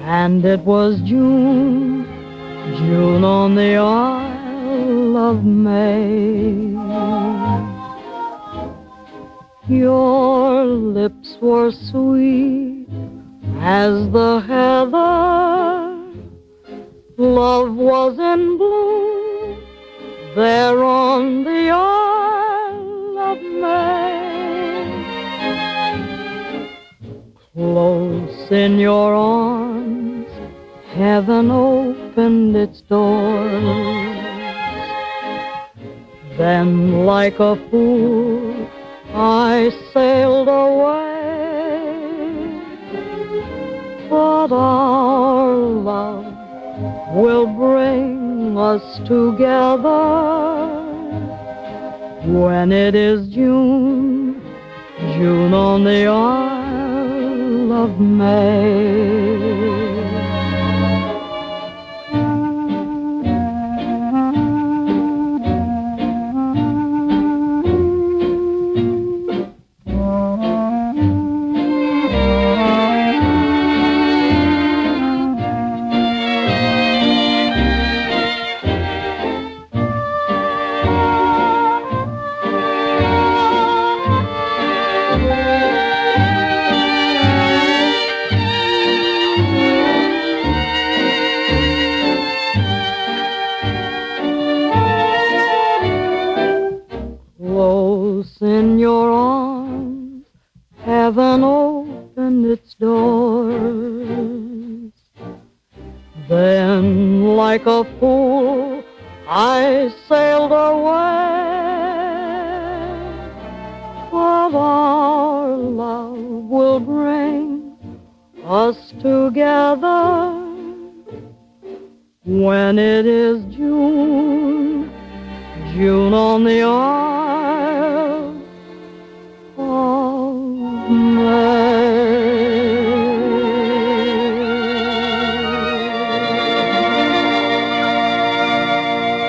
and it was June, June on the Isle of May. Your lips were sweet as the heather, love was in bloom there on the Isle of May. Close in your arms, heaven opened its doors. Then, like a fool, I sailed away. But our love will bring us together when it is June, June on the Isle of May. Close in your arms, heaven opened its doors. Then, like a fool, I sailed away. But our love will bring us together when it is June, June on the Isle of